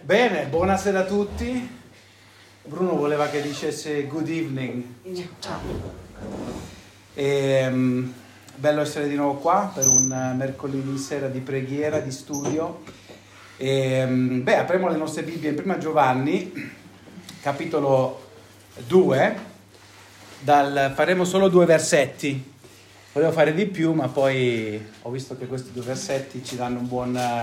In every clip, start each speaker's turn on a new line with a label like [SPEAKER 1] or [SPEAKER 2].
[SPEAKER 1] Bene, buonasera a tutti. Bruno voleva che dicesse good evening.
[SPEAKER 2] Ciao.
[SPEAKER 1] Bello essere di nuovo qua per un mercoledì sera di preghiera, di studio. Apriamo le nostre Bibbie in Prima Giovanni, capitolo 2. Faremo solo 2 versetti. Volevo fare di più, ma poi ho visto che questi 2 versetti ci danno un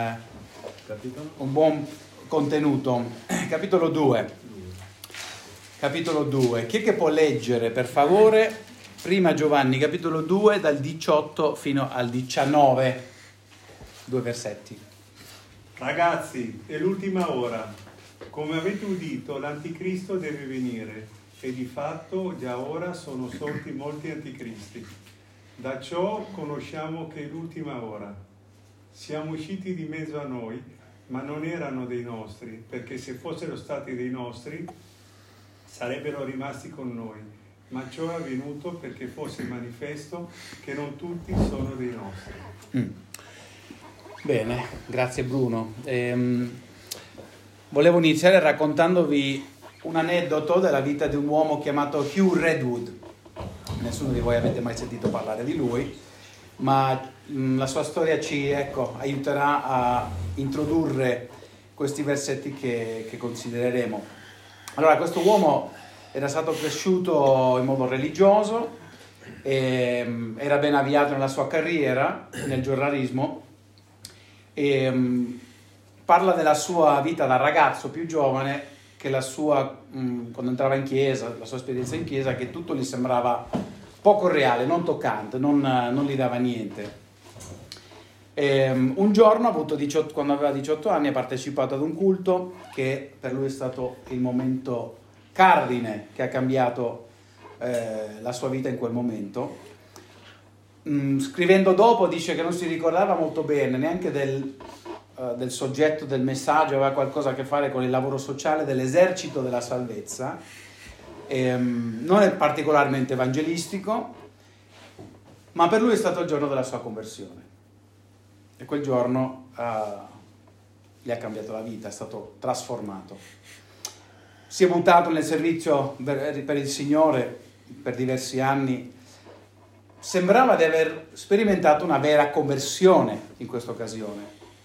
[SPEAKER 1] buon contenuto. Capitolo 2. Chi è che può leggere, per favore, Prima Giovanni, capitolo 2, dal 18 fino al 19. 2 versetti.
[SPEAKER 3] Ragazzi, è l'ultima ora. Come avete udito, l'anticristo deve venire e di fatto già ora sono sorti molti anticristi. Da ciò conosciamo che è l'ultima ora. Siamo usciti di mezzo a noi, ma non erano dei nostri, perché se fossero stati dei nostri sarebbero rimasti con noi. Ma ciò è avvenuto perché fosse manifesto che non tutti sono dei nostri.
[SPEAKER 1] Bene, grazie Bruno. Volevo iniziare raccontandovi un aneddoto della vita di un uomo chiamato Hugh Redwood. Nessuno di voi avete mai sentito parlare di lui, ma la sua storia ci aiuterà a introdurre questi versetti che considereremo. Allora, questo uomo era stato cresciuto in modo religioso, era ben avviato nella sua carriera nel giornalismo e parla della sua vita da ragazzo più giovane, che la sua, quando entrava in chiesa, la sua esperienza in chiesa, che tutto gli sembrava poco reale, non toccante, non gli dava niente. Un giorno, quando aveva 18 anni, ha partecipato ad un culto che per lui è stato il momento cardine che ha cambiato la sua vita in quel momento. Scrivendo dopo dice che non si ricordava molto bene neanche del soggetto del messaggio, aveva qualcosa a che fare con il lavoro sociale dell'esercito della salvezza. Non è particolarmente evangelistico, ma per lui è stato il giorno della sua conversione e quel giorno gli ha cambiato la vita, è stato trasformato. Si è buttato nel servizio per il Signore per diversi anni. Sembrava di aver sperimentato una vera conversione in questa occasione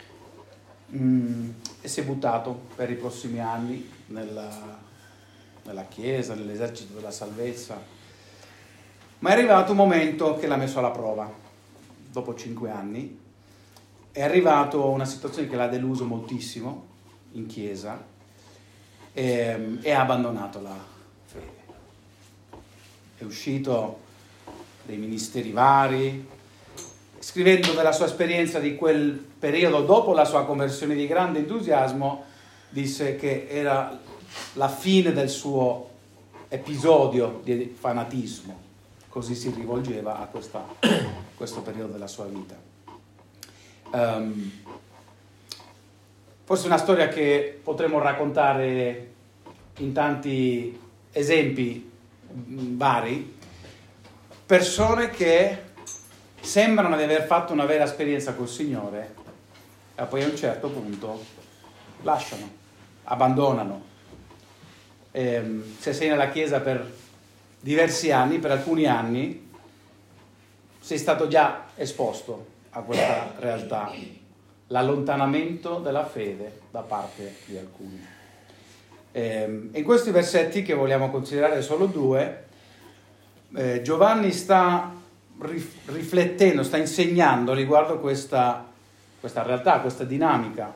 [SPEAKER 1] e si è buttato per i prossimi anni nella Chiesa, nell'esercito della salvezza, ma è arrivato un momento che l'ha messo alla prova. Dopo 5 anni è arrivato una situazione che l'ha deluso moltissimo in Chiesa e ha abbandonato la fede. È uscito dei ministeri vari, scrivendo della sua esperienza di quel periodo dopo la sua conversione di grande entusiasmo, disse che era la fine del suo episodio di fanatismo, così si rivolgeva a questo periodo della sua vita. Forse una storia che potremmo raccontare in tanti esempi vari, persone che sembrano di aver fatto una vera esperienza col Signore e poi a un certo punto lasciano, abbandonano. Se sei nella Chiesa per diversi anni, per alcuni anni, sei stato già esposto a questa realtà, l'allontanamento della fede da parte di alcuni. In questi versetti, che vogliamo considerare solo 2, Giovanni sta riflettendo, sta insegnando riguardo questa realtà, questa dinamica,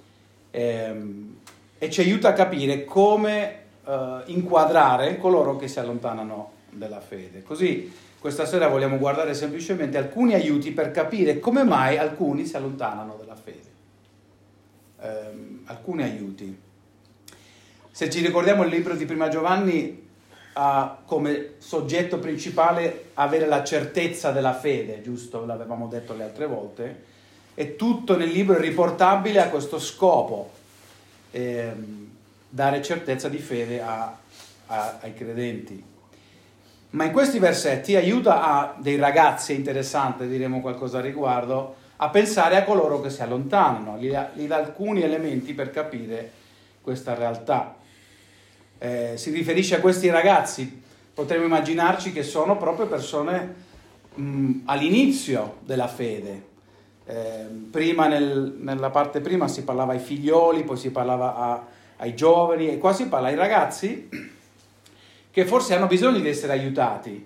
[SPEAKER 1] e ci aiuta a capire come inquadrare coloro che si allontanano dalla fede. Così questa sera vogliamo guardare semplicemente alcuni aiuti per capire come mai alcuni si allontanano dalla fede. Alcuni aiuti. Se ci ricordiamo, il libro di Prima Giovanni ha come soggetto principale avere la certezza della fede, giusto? L'avevamo detto le altre volte, e tutto nel libro è riportabile a questo scopo, dare certezza di fede ai credenti. Ma in questi versetti aiuta a dei ragazzi, è interessante, diremo qualcosa a riguardo, a pensare a coloro che si allontanano, gli dà alcuni elementi per capire questa realtà. Si riferisce a questi ragazzi, potremmo immaginarci che sono proprio persone all'inizio della fede. Prima nella parte prima si parlava ai figlioli, poi si parlava ai giovani, e qua si parla ai ragazzi che forse hanno bisogno di essere aiutati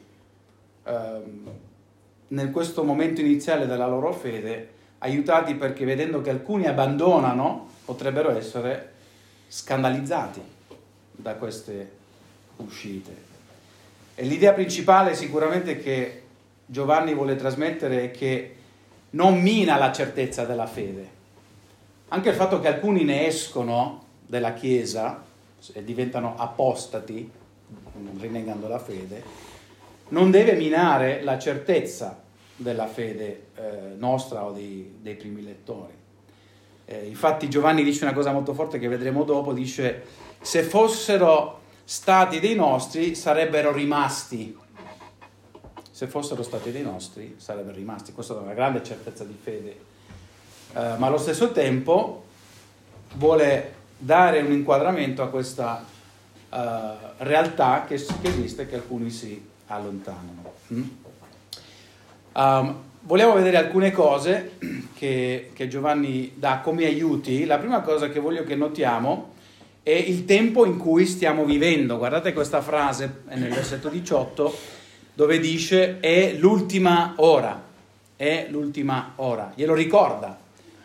[SPEAKER 1] in questo momento iniziale della loro fede, aiutati perché vedendo che alcuni abbandonano potrebbero essere scandalizzati da queste uscite. E l'idea principale sicuramente che Giovanni vuole trasmettere è che non mina la certezza della fede. Anche il fatto che alcuni ne escono dalla Chiesa e diventano apostati, rinnegando la fede, non deve minare la certezza della fede nostra o dei primi lettori. Infatti Giovanni dice una cosa molto forte che vedremo dopo, dice: se fossero stati dei nostri sarebbero rimasti. Se fossero stati dei nostri sarebbero rimasti. Questa è una grande certezza di fede, ma allo stesso tempo vuole dare un inquadramento a questa realtà che esiste, che alcuni si allontanano. Vogliamo vedere alcune cose che Giovanni dà come aiuti. La prima cosa che voglio che notiamo è il tempo in cui stiamo vivendo. Guardate questa frase nel versetto 18 dove dice è l'ultima ora, glielo ricorda.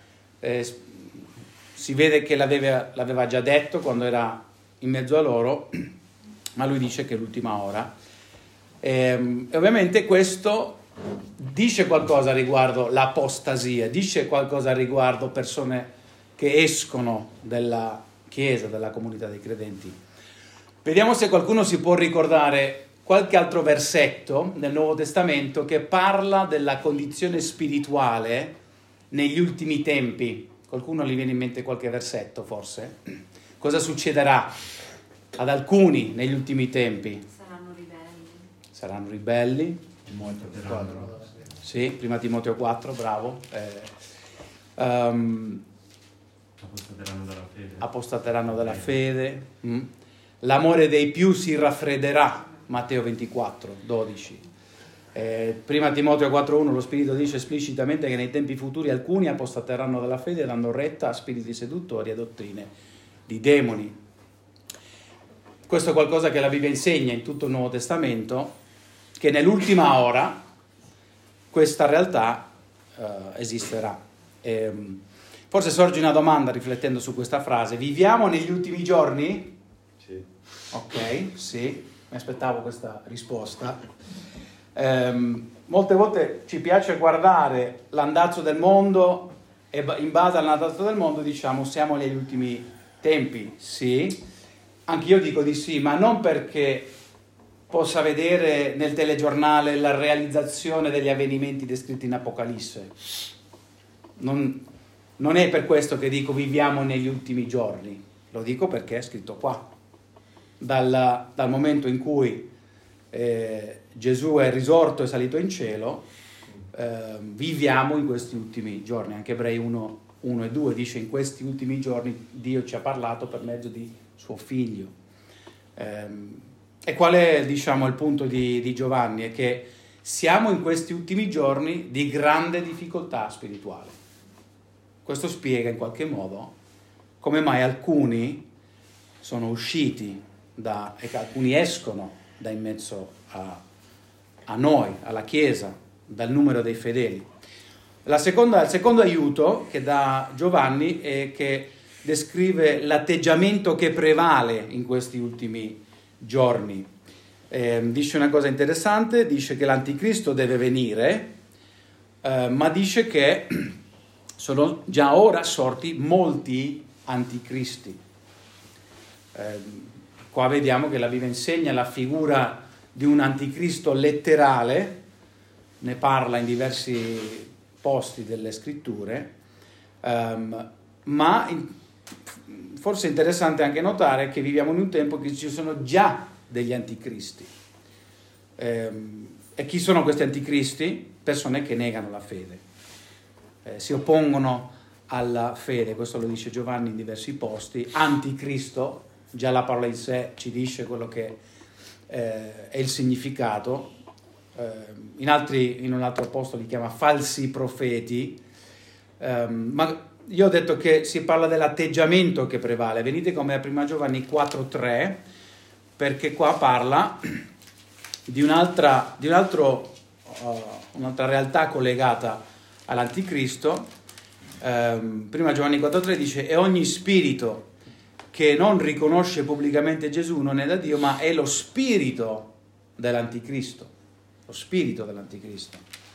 [SPEAKER 1] Si vede che l'aveva già detto quando era in mezzo a loro, ma lui dice che è l'ultima ora. E ovviamente questo dice qualcosa riguardo l'apostasia, dice qualcosa riguardo persone che escono dalla Chiesa, dalla comunità dei credenti. Vediamo se qualcuno si può ricordare qualche altro versetto nel Nuovo Testamento che parla della condizione spirituale negli ultimi tempi. Qualcuno gli viene in mente qualche versetto, forse? Cosa succederà ad alcuni negli ultimi tempi? Saranno ribelli. Sì, prima Timoteo 4, bravo. Apostateranno dalla fede. L'amore dei più si raffredderà, Matteo 24, 12. Prima Timoteo 4,1 lo Spirito dice esplicitamente che nei tempi futuri alcuni apostateranno dalla fede dando retta a spiriti seduttori e dottrine di demoni. Questo è qualcosa che la Bibbia insegna in tutto il Nuovo Testamento, che nell'ultima ora questa realtà esisterà. Forse sorge una domanda riflettendo su questa frase: viviamo negli ultimi giorni?
[SPEAKER 3] Sì.
[SPEAKER 1] Ok, sì, mi aspettavo questa risposta. Molte volte ci piace guardare l'andazzo del mondo e in base all'andazzo del mondo diciamo siamo negli ultimi tempi. Sì, anche io dico di sì, ma non perché possa vedere nel telegiornale la realizzazione degli avvenimenti descritti in Apocalisse. Non è per questo che dico viviamo negli ultimi giorni, lo dico perché è scritto qua. Dal momento in cui Gesù è risorto e salito in cielo, viviamo in questi ultimi giorni. Anche Ebrei 1 e 2 dice: in questi ultimi giorni Dio ci ha parlato per mezzo di suo figlio. E qual è, diciamo, il punto di Giovanni? È che siamo in questi ultimi giorni di grande difficoltà spirituale. Questo spiega in qualche modo come mai alcuni sono usciti e alcuni escono da in mezzo a noi, alla Chiesa, dal numero dei fedeli. Il secondo aiuto che dà Giovanni è che descrive l'atteggiamento che prevale in questi ultimi giorni. Dice una cosa interessante, dice che l'anticristo deve venire, ma dice che sono già ora sorti molti anticristi. Qua vediamo che la Bibbia insegna la figura di un anticristo letterale, ne parla in diversi posti delle scritture, ma forse è interessante anche notare che viviamo in un tempo che ci sono già degli anticristi. E chi sono questi anticristi? Persone che negano la fede, si oppongono alla fede. Questo lo dice Giovanni in diversi posti. Anticristo, già la parola in sé ci dice quello che è il significato. In un altro posto li chiama falsi profeti, ma io ho detto che si parla dell'atteggiamento che prevale. Venite con me a 1 Giovanni 4,3, perché qua parla di un'altra realtà collegata all'anticristo. 1 Giovanni 4,3 dice: e ogni spirito che non riconosce pubblicamente Gesù non è da Dio, ma è lo spirito dell'anticristo. Lo spirito dell'anticristo.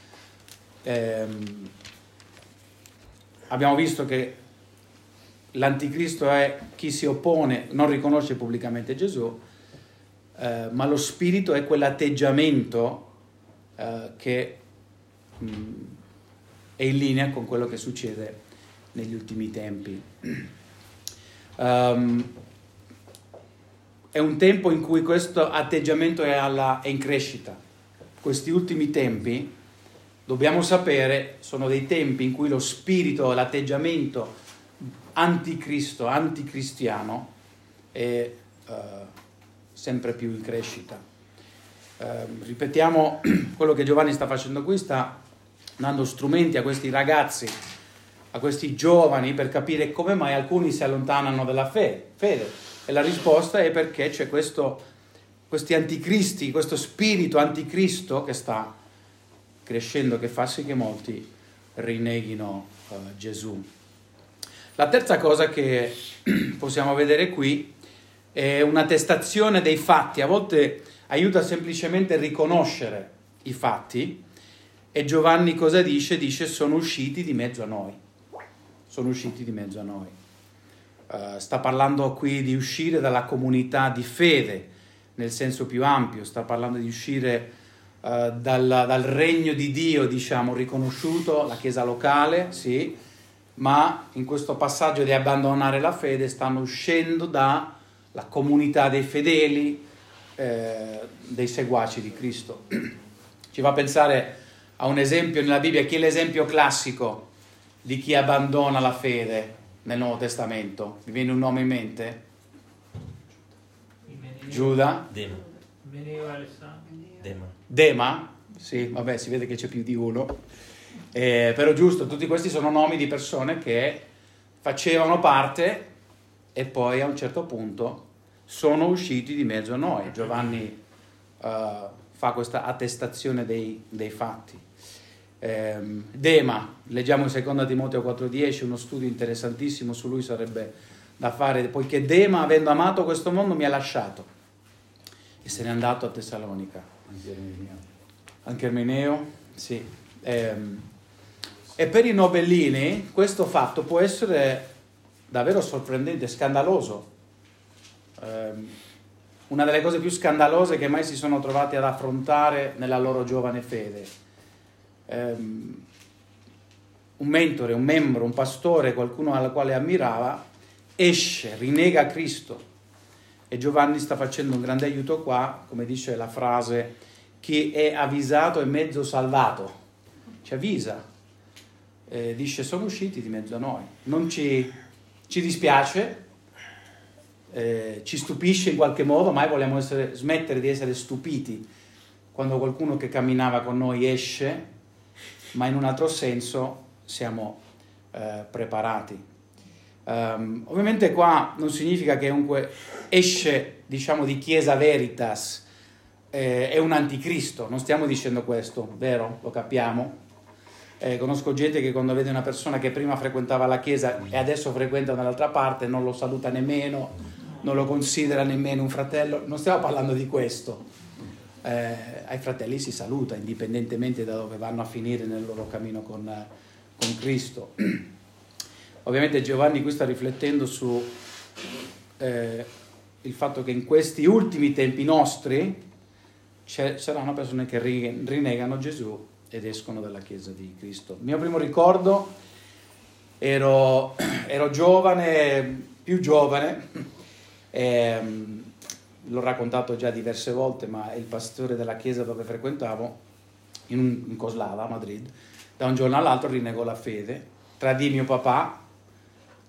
[SPEAKER 1] Abbiamo visto che l'anticristo è chi si oppone, non riconosce pubblicamente Gesù, ma lo spirito è quell'atteggiamento che è in linea con quello che succede negli ultimi tempi. È un tempo in cui questo atteggiamento è in crescita. Questi ultimi tempi, dobbiamo sapere, sono dei tempi in cui lo spirito, l'atteggiamento anticristo, anticristiano è sempre più in crescita. Ripetiamo quello che Giovanni sta facendo qui, sta dando strumenti a questi ragazzi, a questi giovani, per capire come mai alcuni si allontanano dalla fede. E la risposta è perché c'è questi anticristi, questo spirito anticristo che sta crescendo, che fa sì che molti rinneghino Gesù. La terza cosa che possiamo vedere qui è un'attestazione dei fatti. A volte aiuta semplicemente a riconoscere i fatti, e Giovanni cosa dice? Dice: sono usciti di mezzo a noi. Sono usciti di mezzo a noi. Sta parlando qui di uscire dalla comunità di fede, nel senso più ampio. Sta parlando di uscire dal regno di Dio, diciamo, riconosciuto, la chiesa locale, sì, ma in questo passaggio di abbandonare la fede stanno uscendo dalla comunità dei fedeli, dei seguaci di Cristo. Ci fa pensare a un esempio nella Bibbia. Chi è l'esempio classico di chi abbandona la fede nel Nuovo Testamento? Vi viene un nome in mente? Giuda? Dema? Sì, vabbè, si vede che c'è più di uno. Però giusto, tutti questi sono nomi di persone che facevano parte e poi a un certo punto sono usciti di mezzo a noi. Giovanni fa questa attestazione dei fatti. Dema, leggiamo in 2 Timoteo 4,10, uno studio interessantissimo su lui sarebbe da fare, poiché Dema, avendo amato questo mondo, mi ha lasciato e se n'è andato a Tessalonica. Anche Ermeneo, sì. E per i nobellini questo fatto può essere davvero sorprendente, scandaloso. Una delle cose più scandalose che mai si sono trovati ad affrontare nella loro giovane fede. Un mentore, un membro, un pastore, qualcuno al quale ammirava, esce, rinnega Cristo, e Giovanni sta facendo un grande aiuto qua, come dice la frase: chi è avvisato è mezzo salvato. Ci avvisa, dice: sono usciti di mezzo a noi, non ci dispiace, ci stupisce in qualche modo, mai vogliamo smettere di essere stupiti quando qualcuno che camminava con noi esce, ma in un altro senso siamo preparati. Ovviamente qua non significa che comunque esce, diciamo, di Chiesa Veritas, è un anticristo, non stiamo dicendo questo, vero? Lo capiamo. Conosco gente che quando vede una persona che prima frequentava la chiesa e adesso frequenta dall'altra parte non lo saluta nemmeno, non lo considera nemmeno un fratello. Non stiamo parlando di questo. Ai fratelli si saluta indipendentemente da dove vanno a finire nel loro cammino con Cristo. Ovviamente Giovanni qui sta riflettendo su il fatto che in questi ultimi tempi nostri saranno persone che rinnegano Gesù ed escono dalla Chiesa di Cristo. Il mio primo ricordo, ero giovane, più giovane, l'ho raccontato già diverse volte, ma il pastore della chiesa dove frequentavo, in Coslada, a Madrid, da un giorno all'altro rinnegò la fede, tradì mio papà,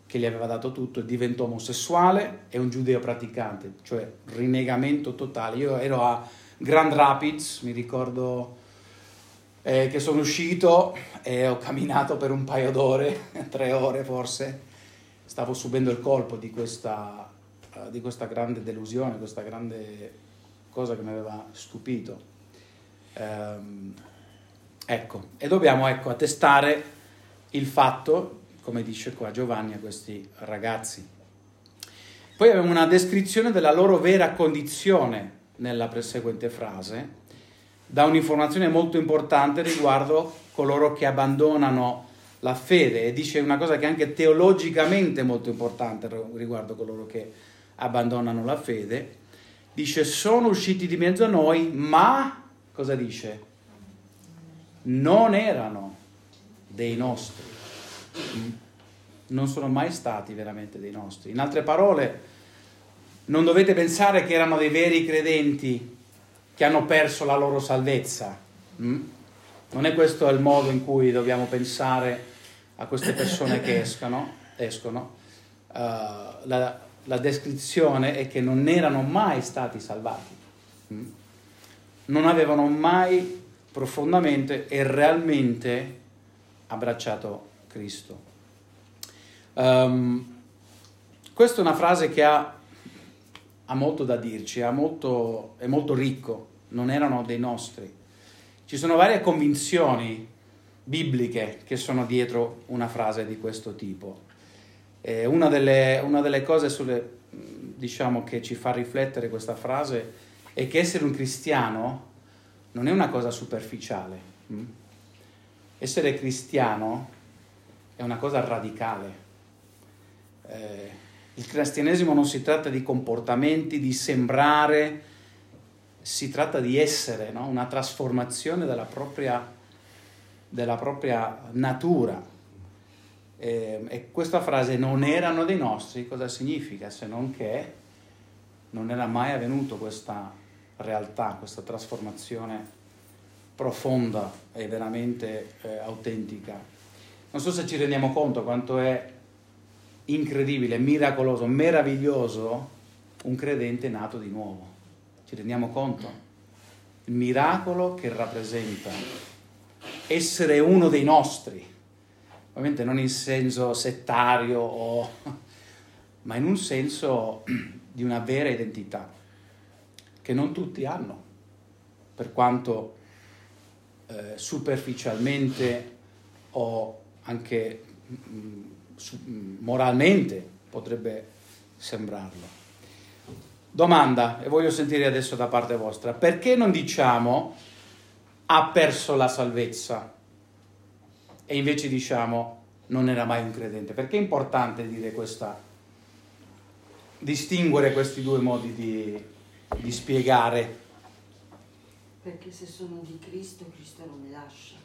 [SPEAKER 1] che gli aveva dato tutto, e diventò omosessuale e un giudeo praticante, cioè rinnegamento totale. Io ero a Grand Rapids, mi ricordo che sono uscito e ho camminato per un paio d'ore, 3 ore forse, stavo subendo il colpo di questa grande delusione, questa grande cosa che mi aveva stupito. Ecco, e dobbiamo attestare il fatto, come dice qua Giovanni a questi ragazzi. Poi abbiamo una descrizione della loro vera condizione nella seguente frase, dà un'informazione molto importante riguardo coloro che abbandonano la fede, e dice una cosa che è anche teologicamente molto importante riguardo coloro che abbandonano la fede. Dice: sono usciti di mezzo a noi, ma cosa dice? Non erano dei nostri. Non sono mai stati veramente dei nostri. In altre parole, non dovete pensare che erano dei veri credenti che hanno perso la loro salvezza. Non è questo il modo in cui dobbiamo pensare a queste persone che escono. La descrizione è che non erano mai stati salvati. Non avevano mai profondamente e realmente abbracciato Cristo. Questa è una frase che ha molto da dirci, è molto ricco. Non erano dei nostri. Ci sono varie convinzioni bibliche che sono dietro una frase di questo tipo. Una delle cose diciamo che ci fa riflettere questa frase è che essere un cristiano non è una cosa superficiale. Essere cristiano è una cosa radicale. Il cristianesimo non si tratta di comportamenti, di sembrare, si tratta di essere, no? Una trasformazione della propria natura. E questa frase "non erano dei nostri" cosa significa? Se non che non era mai avvenuto questa realtà, questa trasformazione profonda e veramente autentica. Non so se ci rendiamo conto quanto è incredibile, miracoloso, meraviglioso un credente nato di nuovo. Ci rendiamo conto? Il miracolo che rappresenta essere uno dei nostri, ovviamente non in senso settario, ma in un senso di una vera identità che non tutti hanno, per quanto superficialmente o anche moralmente potrebbe sembrarlo. Domanda, e voglio sentire adesso da parte vostra: perché non diciamo ha perso la salvezza e invece diciamo non era mai un credente? Perché è importante dire distinguere questi due modi di spiegare?
[SPEAKER 2] Perché se sono di Cristo, Cristo non mi lascia.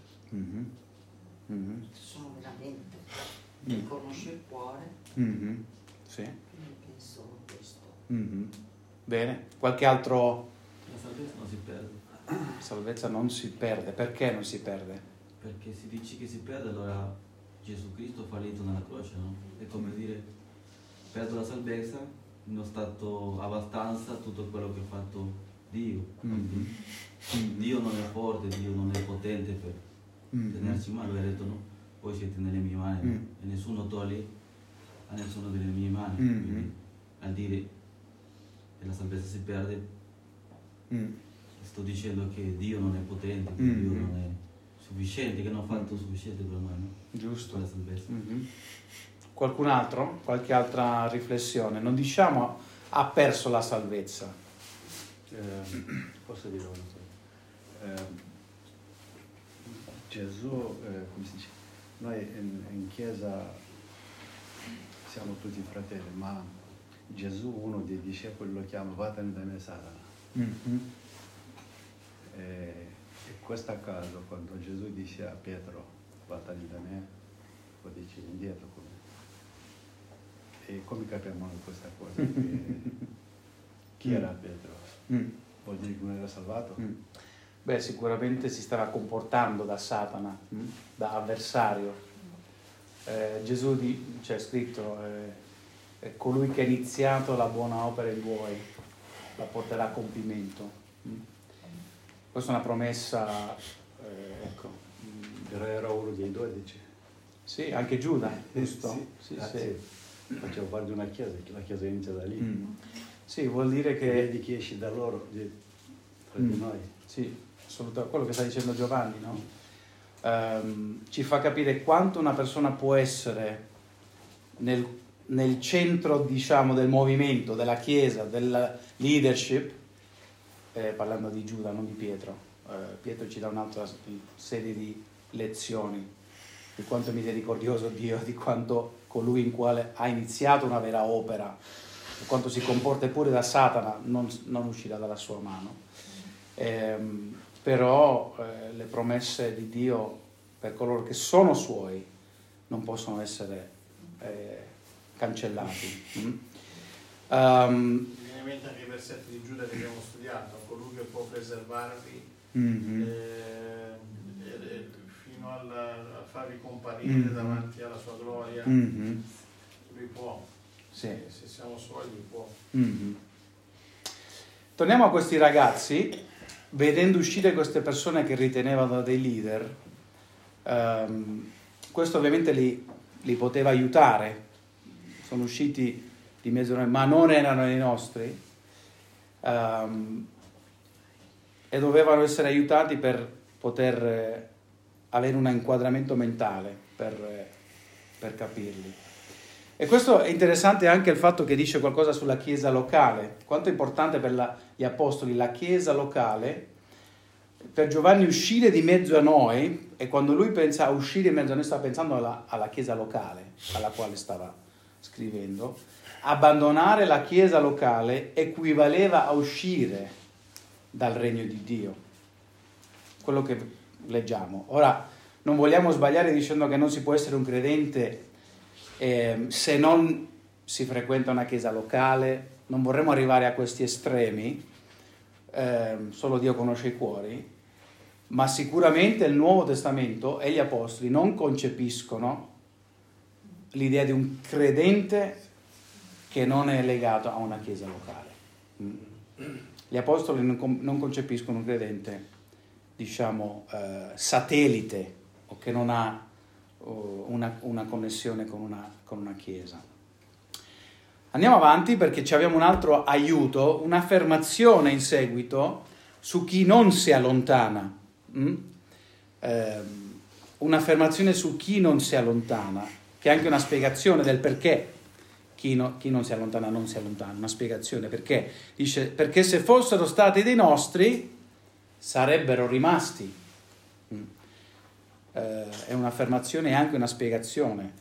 [SPEAKER 2] Sono veramente, che conosce il cuore.
[SPEAKER 1] Sì.
[SPEAKER 2] Quindi penso questo.
[SPEAKER 1] Bene, qualche altro?
[SPEAKER 4] La salvezza non si perde.
[SPEAKER 1] La salvezza non si perde. Perché non si perde?
[SPEAKER 4] Perché se dici che si perde, allora Gesù Cristo ha fallito nella croce, no? È come dire, perdo la salvezza, non è stato abbastanza tutto quello che ha fatto Dio. Dio non è forte, Dio non è potente per tenerci in mano. Lui ha detto no, voi siete nelle mie mani, no? E nessuno toglie a nessuno delle mie mani. Quindi, al dire che la salvezza si perde, sto dicendo che Dio non è potente, che Dio non è sufficiente, che non ha fatto sufficiente per noi, no?
[SPEAKER 1] Giusto.
[SPEAKER 4] Per la salvezza.
[SPEAKER 1] Qualcun altro? Qualche altra riflessione? Non diciamo ha perso la salvezza.
[SPEAKER 5] Posso dire una cosa? Gesù, come si dice, noi in chiesa siamo tutti fratelli, ma Gesù, uno dei discepoli, lo chiama "Vattene da me, Satana". E questo caso, quando Gesù dice a Pietro "Vattene da me", lo dice indietro. E come capiamo questa cosa? Chi era Pietro? Vuol dire che non era salvato?
[SPEAKER 1] Beh, sicuramente si stava comportando da Satana, da avversario. Gesù c'è scritto, colui che ha iniziato la buona opera in voi la porterà a compimento. Questa è una promessa, ecco.
[SPEAKER 5] Però era uno dei 12.
[SPEAKER 1] Sì, anche Giuda, giusto?
[SPEAKER 5] Sì.
[SPEAKER 1] Sì.
[SPEAKER 5] Faceva parte di una chiesa, che la chiesa inizia da lì.
[SPEAKER 1] Sì, vuol dire che...
[SPEAKER 5] Vedi che esci da loro, tra di noi.
[SPEAKER 1] Sì, assolutamente, quello che sta dicendo Giovanni, no? Ci fa capire quanto una persona può essere nel centro, diciamo, del movimento, della chiesa, della leadership, parlando di Giuda, non di Pietro. Pietro ci dà un'altra serie di lezioni di quanto è misericordioso Dio, di quanto colui in quale ha iniziato una vera opera, di quanto si comporta pure da Satana, non uscirà dalla sua mano. Però le promesse di Dio per coloro che sono suoi non possono essere cancellati.
[SPEAKER 6] Mi viene in mente anche i versetti di Giuda che abbiamo studiato: colui che può preservarvi fino a farvi comparire davanti alla sua gloria, lui può.
[SPEAKER 1] Sì.
[SPEAKER 6] Se siamo suoi, lui può.
[SPEAKER 1] Torniamo a questi ragazzi, vedendo uscire queste persone che ritenevano dei leader. Questo ovviamente li poteva aiutare. Sono usciti di mezzo a noi, ma non erano i nostri, e dovevano essere aiutati per poter avere un inquadramento mentale, per capirli. E questo è interessante anche il fatto che dice qualcosa sulla chiesa locale. Quanto è importante per gli apostoli la chiesa locale. Per Giovanni uscire di mezzo a noi, e quando lui pensa a uscire di mezzo a noi sta pensando alla chiesa locale alla quale stava scrivendo. Abbandonare la chiesa locale equivaleva a uscire dal regno di Dio. Quello che leggiamo. Ora, non vogliamo sbagliare dicendo che non si può essere un credente se non si frequenta una chiesa locale. Non vorremmo arrivare a questi estremi, solo Dio conosce i cuori, ma sicuramente il Nuovo Testamento e gli Apostoli non concepiscono l'idea di un credente che non è legato a una chiesa locale. Gli Apostoli non concepiscono un credente, diciamo, satellite, o che non ha una connessione con una chiesa. Andiamo avanti perché abbiamo un altro aiuto, un'affermazione in seguito su chi non si allontana. Un'affermazione su chi non si allontana, che è anche una spiegazione del perché chi non si allontana non si allontana, una spiegazione perché. Dice, perché se fossero stati dei nostri sarebbero rimasti. È un'affermazione e anche una spiegazione.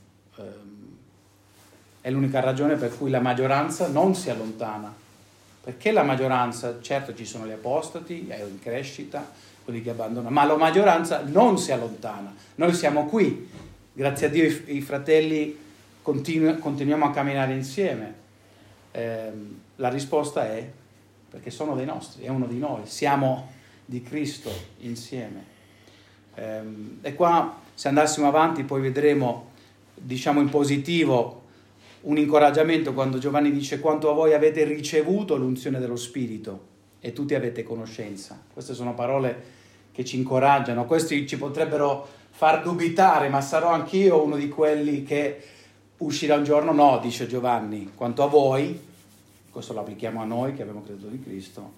[SPEAKER 1] È l'unica ragione per cui la maggioranza non si allontana. Perché la maggioranza, certo ci sono gli apostati, è in crescita, quelli che abbandonano, ma la maggioranza non si allontana. Noi siamo qui, grazie a Dio i fratelli continuiamo a camminare insieme. La risposta è perché sono dei nostri, è uno di noi, siamo di Cristo insieme. E qua, se andassimo avanti, poi vedremo, diciamo in positivo, un incoraggiamento quando Giovanni dice quanto a voi avete ricevuto l'unzione dello Spirito e tutti avete conoscenza. Queste sono parole che ci incoraggiano, questi ci potrebbero far dubitare, ma sarò anch'io uno di quelli che uscirà un giorno? No, dice Giovanni, quanto a voi, questo lo applichiamo a noi che abbiamo creduto in Cristo,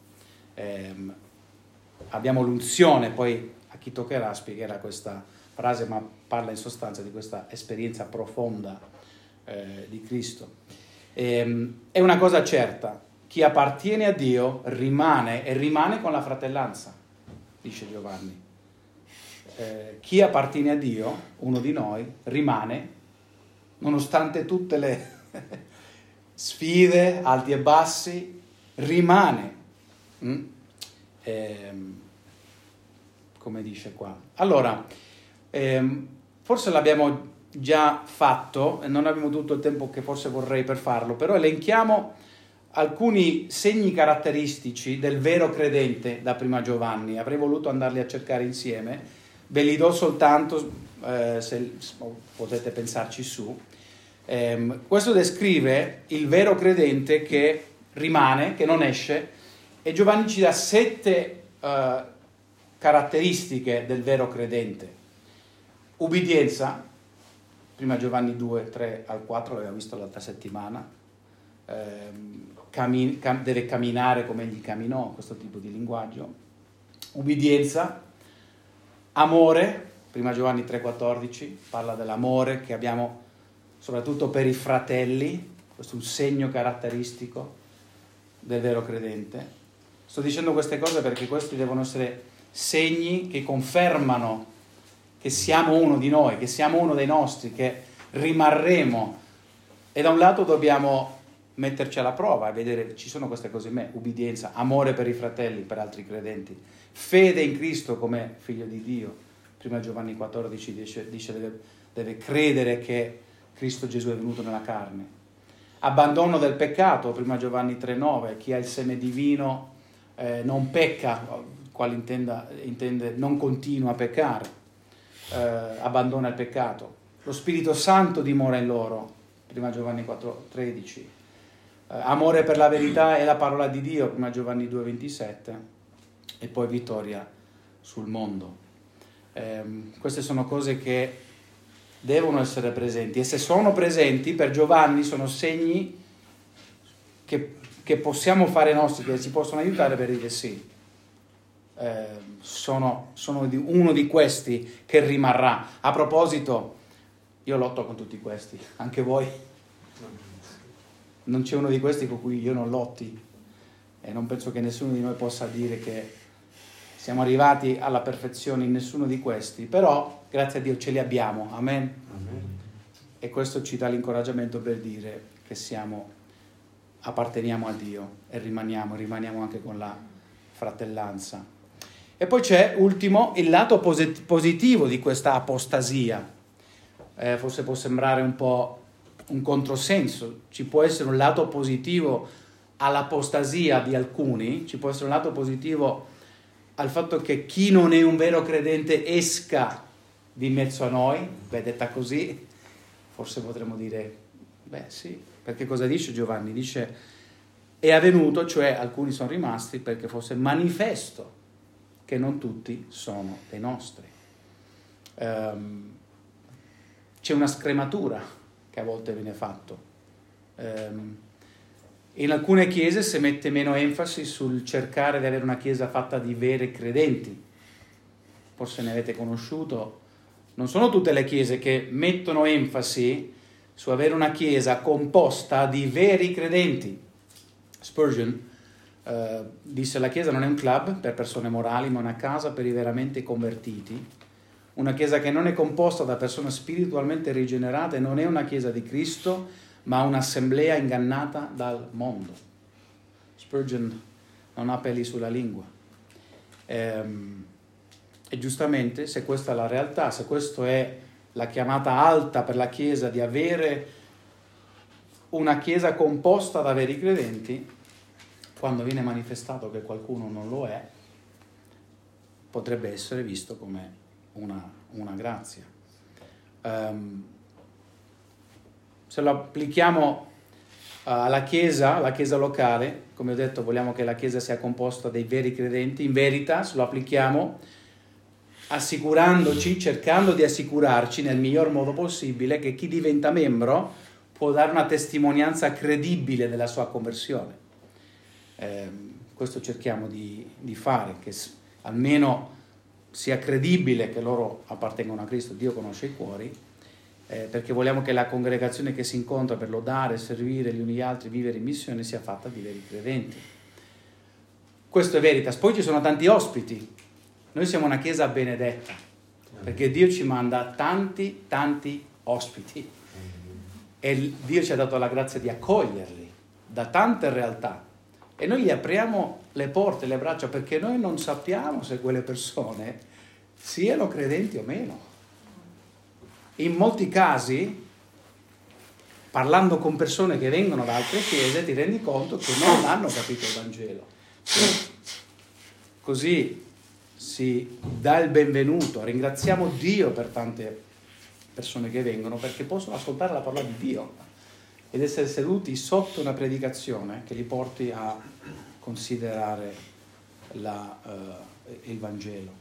[SPEAKER 1] abbiamo l'unzione, poi a chi toccherà spiegherà questa frase, ma parla in sostanza di questa esperienza profonda di Cristo. È una cosa certa, chi appartiene a Dio rimane e rimane con la fratellanza, dice Giovanni. Chi appartiene a Dio, uno di noi, rimane nonostante tutte le sfide, alti e bassi, rimane. Come dice qua. Allora, forse l'abbiamo già fatto e non abbiamo tutto il tempo che forse vorrei per farlo, però elenchiamo alcuni segni caratteristici del vero credente da prima Giovanni. Avrei voluto andarli a cercare insieme, ve li do soltanto se potete pensarci su. Questo descrive il vero credente che rimane, che non esce, e Giovanni ci dà 7 caratteristiche del vero credente. Ubbidienza, prima Giovanni 2, 3 al 4, l'abbiamo visto l'altra settimana, deve camminare come egli camminò, questo tipo di linguaggio. Ubbidienza, amore, prima Giovanni 3,14, parla dell'amore che abbiamo soprattutto per i fratelli, questo è un segno caratteristico del vero credente. Sto dicendo queste cose perché questi devono essere segni che confermano che siamo uno di noi, che siamo uno dei nostri, che rimarremo. E da un lato dobbiamo metterci alla prova e vedere, ci sono queste cose in me: ubbidienza, amore per i fratelli, per altri credenti, fede in Cristo come figlio di Dio. Prima Giovanni 14 dice deve credere che Cristo Gesù è venuto nella carne. Abbandono del peccato, prima Giovanni 3,9, chi ha il seme divino non pecca, quale intende non continua a peccare, abbandona il peccato. Lo Spirito Santo dimora in loro, prima Giovanni 4,13. Amore per la verità e la parola di Dio, prima Giovanni 2,27, e poi vittoria sul mondo. Queste sono cose che devono essere presenti, e se sono presenti per Giovanni sono segni che possiamo fare nostri, che ci possono aiutare per dire sì, sono uno di questi che rimarrà. A proposito, io lotto con tutti questi, anche voi? Non c'è uno di questi con cui io non lotti, e non penso che nessuno di noi possa dire che siamo arrivati alla perfezione in nessuno di questi, però grazie a Dio ce li abbiamo, amen? Amen. E questo ci dà l'incoraggiamento per dire che apparteniamo a Dio e rimaniamo anche con la fratellanza. E poi c'è, ultimo, il lato positivo di questa apostasia. Forse può sembrare un po' un controsenso, ci può essere un lato positivo all'apostasia di alcuni, ci può essere un lato positivo al fatto che chi non è un vero credente esca di mezzo a noi. Detta così, forse potremmo dire, beh sì, perché cosa dice Giovanni? Dice, è avvenuto, cioè alcuni sono rimasti perché fosse manifesto che non tutti sono dei nostri. C'è una scrematura che a volte viene fatto. In alcune chiese si mette meno enfasi sul cercare di avere una chiesa fatta di veri credenti. Forse ne avete conosciuto. Non sono tutte le chiese che mettono enfasi su avere una chiesa composta di veri credenti. Spurgeon disse: la chiesa non è un club per persone morali, ma una casa per i veramente convertiti. Una chiesa che non è composta da persone spiritualmente rigenerate non è una chiesa di Cristo, ma un'assemblea ingannata dal mondo. Spurgeon non ha peli sulla lingua. E giustamente, se questa è la realtà, se questa è la chiamata alta per la Chiesa di avere una Chiesa composta da veri credenti, quando viene manifestato che qualcuno non lo è, potrebbe essere visto come una grazia. Se lo applichiamo alla Chiesa locale, come ho detto, vogliamo che la Chiesa sia composta dei veri credenti. In verità, se lo applichiamo assicurandoci, cercando di assicurarci nel miglior modo possibile che chi diventa membro può dare una testimonianza credibile della sua conversione. Questo cerchiamo di fare, che almeno sia credibile che loro appartengono a Cristo. Dio conosce i cuori, perché vogliamo che la congregazione che si incontra per lodare, servire gli uni gli altri, vivere in missione, sia fatta di veri credenti. Questo è Veritas. Poi ci sono tanti ospiti. Noi siamo una chiesa benedetta, perché Dio ci manda tanti ospiti, e Dio ci ha dato la grazia di accoglierli da tante realtà, e noi gli apriamo le porte, le braccia, perché noi non sappiamo se quelle persone siano credenti o meno. In molti casi, parlando con persone che vengono da altre chiese, ti rendi conto che non hanno capito il Vangelo. Così si dà il benvenuto. Ringraziamo Dio per tante persone che vengono, perché possono ascoltare la parola di Dio ed essere seduti sotto una predicazione che li porti a considerare il Vangelo.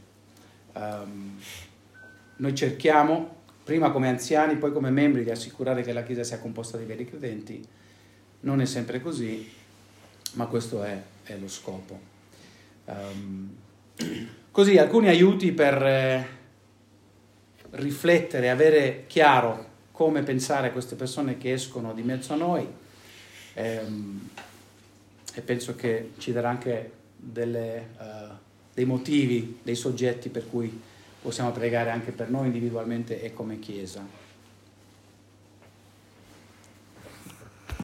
[SPEAKER 1] Noi cerchiamo, prima come anziani, poi come membri, di assicurare che la Chiesa sia composta di veri credenti. Non è sempre così, ma questo è lo scopo. Così, alcuni aiuti per riflettere, avere chiaro come pensare a queste persone che escono di mezzo a noi, e penso che ci darà anche dei motivi, dei soggetti per cui possiamo pregare anche per noi individualmente e come Chiesa.